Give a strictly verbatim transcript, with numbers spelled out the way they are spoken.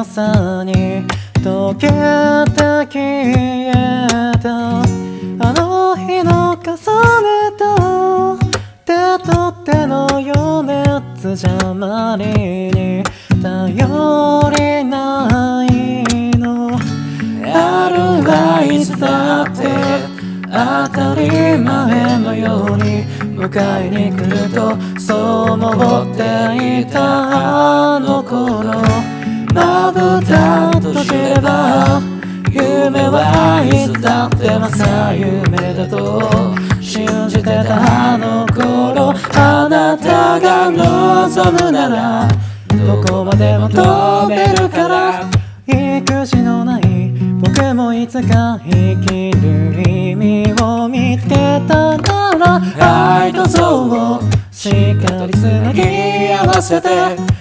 さに溶けて消えたあの日の重ねた手と手の余熱じゃまりに頼りないのあるがいつだって当たり前のように迎えに来るとそう思っていたあの頃まぶた閉じれば夢はいつだってまさ夢だと信じてたあの頃あなたが望むならどこまでも飛べるから育児のない僕もいつか生きる意味を見つけたなら愛と憎悪をしっかりつなぎ合わせて